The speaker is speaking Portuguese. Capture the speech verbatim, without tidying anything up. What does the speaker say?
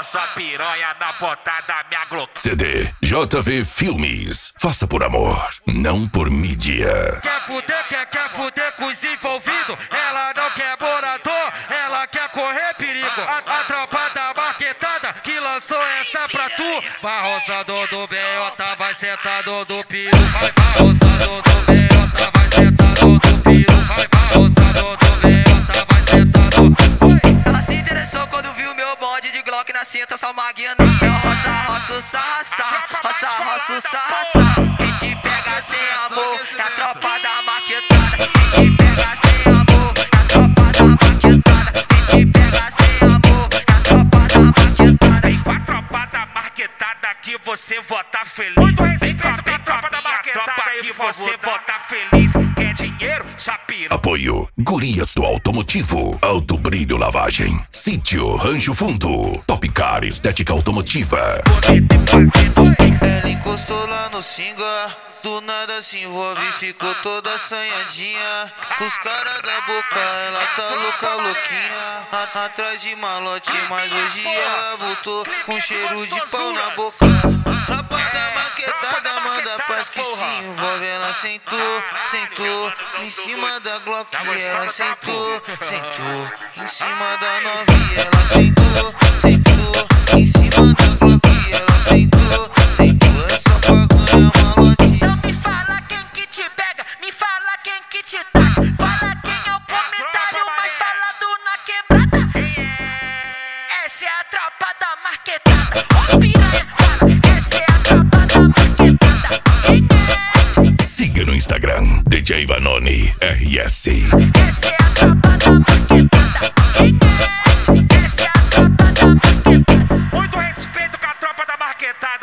sua piranha na ponta da minha Glock. C D J V Filmes. Faça por amor, não por mídia. Quer fuder, quer, quer fuder com os envolvidos. Ela não quer morador, ela quer correr perigo. A, a tropa da marquetada que lançou essa pra tu. Vai roçando do B J, vai sentado do piro. Vai, vai roçando do B J, vai sentado do piro. Vai, vai roçando do B J, vai sentado. Ela se interessou quando viu meu bonde de Glock na cinta, só maguinha no pé. Roça, roça, sarraça, roça, roça, sarraça. Quem te pega sem amor é a tropa da marquetada. Quem te pega sem amor é a tropa da marquetada. Quem te pega sem amor é a tropa da marquetada. Vem com a tropa da marquetada que você vota feliz. Vem com a tropa da marquetada que você vota feliz. Quer dinheiro? Sua piranha. Apoio Gurias do Automotivo, Alto Brilho Lavagem, Sítio Rancho Fundo, Top Car Estética Automotiva. Ela encostou lá no Singa, do nada se envolve e ficou toda assanhadinha. Os caras da boca, ela tá louca, louquinha. A- atrás de malote, mas hoje ela voltou com cheiro de pau na boca. Tropa da maquetada, manda paz que se envolve. Ela sentou, sentou em cima da Glock. Ela sentou, sentou em cima da novinha. Ela sentou, sentou em cima da Glock. Ela sentou, sentou, é só pagando a malote. Então me fala quem que te pega, me fala quem que te taca. Fala quem é o comentário mais falado na quebrada. Essa é a tropa da marquetada. Ô piranha, fala, essa é a tropa da marquetada. Quem é? Siga no Instagram D J Vanoni R S. Essa é a tropa da marquetada.